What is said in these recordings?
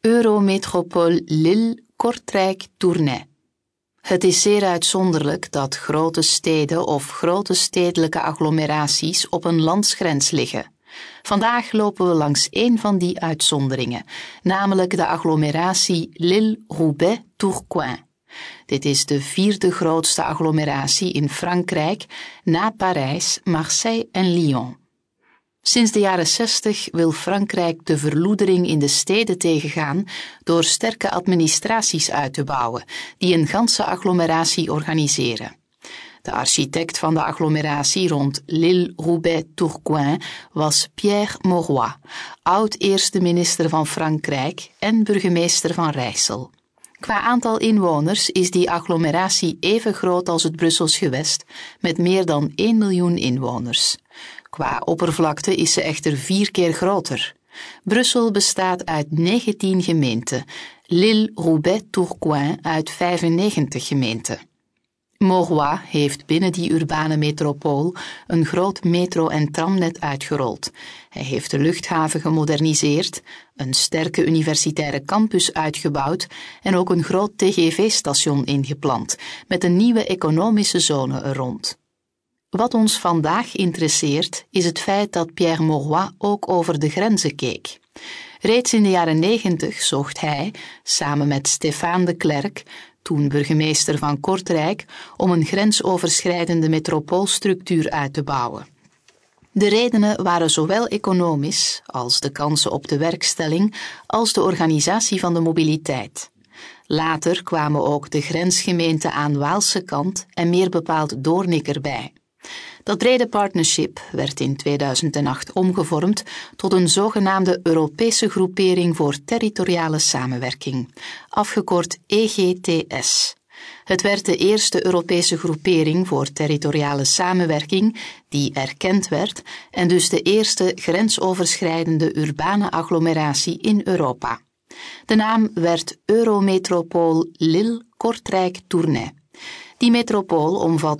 Eurométropole Lille-Kortrijk-Tournai. Het is zeer uitzonderlijk dat grote steden of grote stedelijke agglomeraties op een landsgrens liggen. Vandaag lopen we langs één van die uitzonderingen, namelijk de agglomeratie Lille-Roubaix-Tourcoing. Dit is de vierde grootste agglomeratie in Frankrijk na Parijs, Marseille en Lyon. Sinds de jaren 60 wil Frankrijk de verloedering in de steden tegengaan door sterke administraties uit te bouwen, die een ganse agglomeratie organiseren. De architect van de agglomeratie rond Lille-Roubaix-Tourcoing was Pierre Mauroy, oud-eerste minister van Frankrijk en burgemeester van Rijssel. Qua aantal inwoners is die agglomeratie even groot als het Brussels gewest, met meer dan 1 miljoen inwoners. Qua oppervlakte is ze echter 4 keer groter. Brussel bestaat uit 19 gemeenten, Lille-Roubaix-Tourcoing uit 95 gemeenten. Mauroy heeft binnen die urbane metropool een groot metro- en tramnet uitgerold. Hij heeft de luchthaven gemoderniseerd, een sterke universitaire campus uitgebouwd en ook een groot TGV-station ingeplant, met een nieuwe economische zone er rond. Wat ons vandaag interesseert is het feit dat Pierre Mauroy ook over de grenzen keek. Reeds in de jaren 90 zocht hij, samen met Stéphane de Clercq, toen burgemeester van Kortrijk, om een grensoverschrijdende metropoolstructuur uit te bouwen. De redenen waren zowel economisch, als de kansen op de werkstelling, als de organisatie van de mobiliteit. Later kwamen ook de grensgemeenten aan Waalse kant en meer bepaald Doornik erbij. Dat brede partnership werd in 2008 omgevormd tot een zogenaamde Europese groepering voor territoriale samenwerking, afgekort EGTS. Het werd de eerste Europese groepering voor territoriale samenwerking die erkend werd en dus de eerste grensoverschrijdende urbane agglomeratie in Europa. De naam werd Eurométropole Lille-Kortrijk-Tournai. Die metropool omvat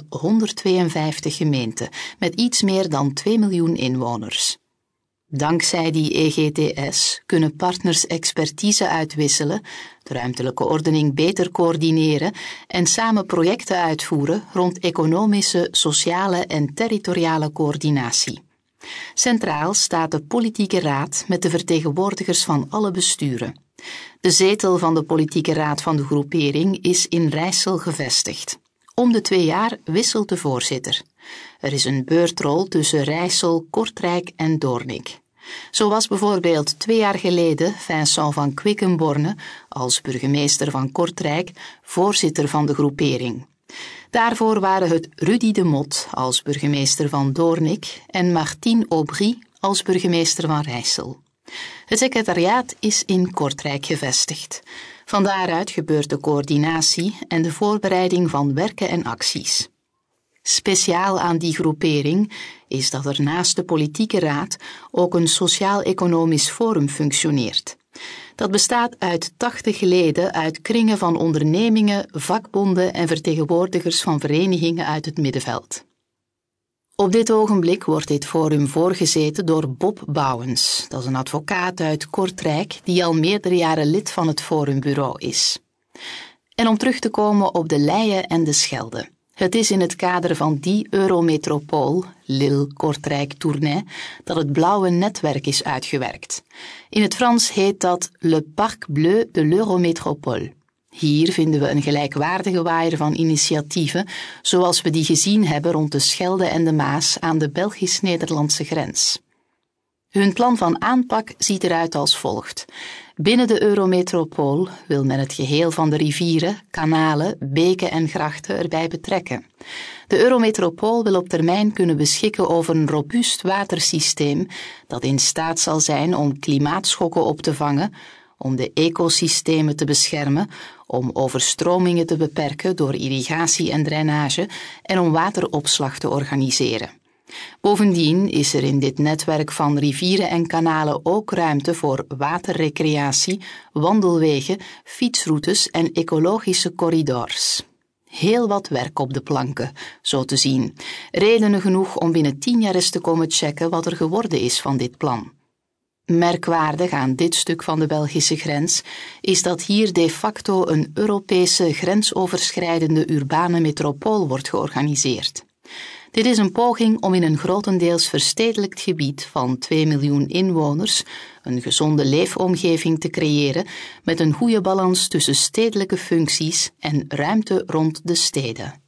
152 gemeenten met iets meer dan 2 miljoen inwoners. Dankzij die EGTS kunnen partners expertise uitwisselen, de ruimtelijke ordening beter coördineren en samen projecten uitvoeren rond economische, sociale en territoriale coördinatie. Centraal staat de politieke raad met de vertegenwoordigers van alle besturen. De zetel van de politieke raad van de groepering is in Rijssel gevestigd. Om de 2 jaar wisselt de voorzitter. Er is een beurtrol tussen Rijssel, Kortrijk en Doornik. Zo was bijvoorbeeld 2 jaar geleden Vincent van Quickenborne, als burgemeester van Kortrijk, voorzitter van de groepering. Daarvoor waren het Rudy de Mot als burgemeester van Doornik en Martine Aubry als burgemeester van Rijssel. Het secretariaat is in Kortrijk gevestigd. Van daaruit gebeurt de coördinatie en de voorbereiding van werken en acties. Speciaal aan die groepering is dat er naast de politieke raad ook een sociaal-economisch forum functioneert. Dat bestaat uit 80 leden uit kringen van ondernemingen, vakbonden en vertegenwoordigers van verenigingen uit het middenveld. Op dit ogenblik wordt dit forum voorgezeten door Bob Bouwens, dat is een advocaat uit Kortrijk die al meerdere jaren lid van het forumbureau is. En om terug te komen op de Leie en de Schelde. Het is in het kader van die Eurométropole, Lille-Kortrijk-Tournai, dat het blauwe netwerk is uitgewerkt. In het Frans heet dat Le Parc Bleu de l'Eurométropole. Hier vinden we een gelijkwaardige waaier van initiatieven, zoals we die gezien hebben rond de Schelde en de Maas aan de Belgisch-Nederlandse grens. Hun plan van aanpak ziet eruit als volgt. Binnen de Eurométropole wil men het geheel van de rivieren, kanalen, beken en grachten erbij betrekken. De Eurométropole wil op termijn kunnen beschikken over een robuust watersysteem dat in staat zal zijn om klimaatschokken op te vangen, om de ecosystemen te beschermen, om overstromingen te beperken door irrigatie en drainage en om wateropslag te organiseren. Bovendien is er in dit netwerk van rivieren en kanalen ook ruimte voor waterrecreatie, wandelwegen, fietsroutes en ecologische corridors. Heel wat werk op de planken, zo te zien. Redenen genoeg om binnen 10 jaar eens te komen checken wat er geworden is van dit plan. Merkwaardig aan dit stuk van de Belgische grens is dat hier de facto een Europese grensoverschrijdende urbane metropool wordt georganiseerd. Dit is een poging om in een grotendeels verstedelijkt gebied van 2 miljoen inwoners een gezonde leefomgeving te creëren met een goede balans tussen stedelijke functies en ruimte rond de steden.